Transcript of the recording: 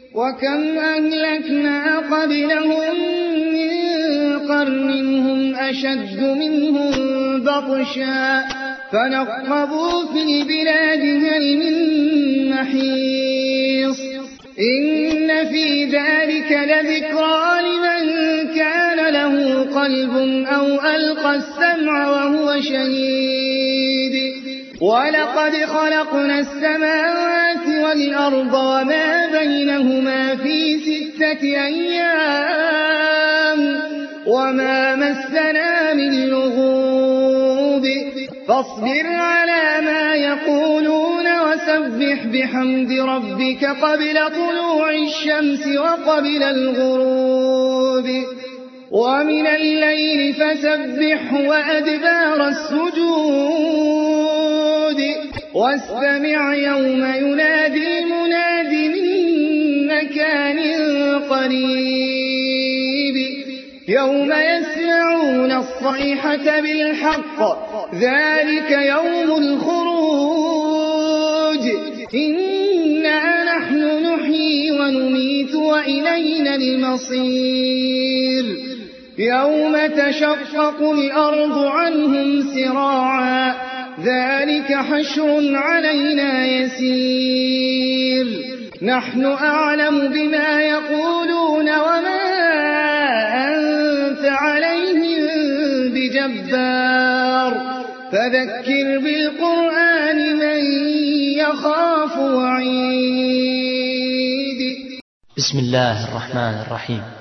وكم أهلكنا قبلهم من قرن هم أشد منهم بطشا فنقبوا في البلاد هل من محيص إن في ذلك لذكرى لمن كان له قلب أو ألقى السمع وهو شهيد ولقد خلقنا السماوات والأرض وما بينهما في 6 أيام وما مسنا من لغوب فاصبر على ما يقولون وسبح بحمد ربك قبل طلوع الشمس وقبل الغروب ومن الليل فسبح وأدبار السجود واستمع يوم ينادي مناد من مكان قريب يوم يسمعون الصيحة بالحق ذلك يوم الخروج إنا نحن نحيي ونميت وإلينا المصير يوم تشقق الأرض عنهم سراعا ذلك حشر علينا يسير نحن أعلم بما يقولون وما أنت عليهم بجبار فذكر بالقرآن من يخاف وعيد. بسم الله الرحمن الرحيم.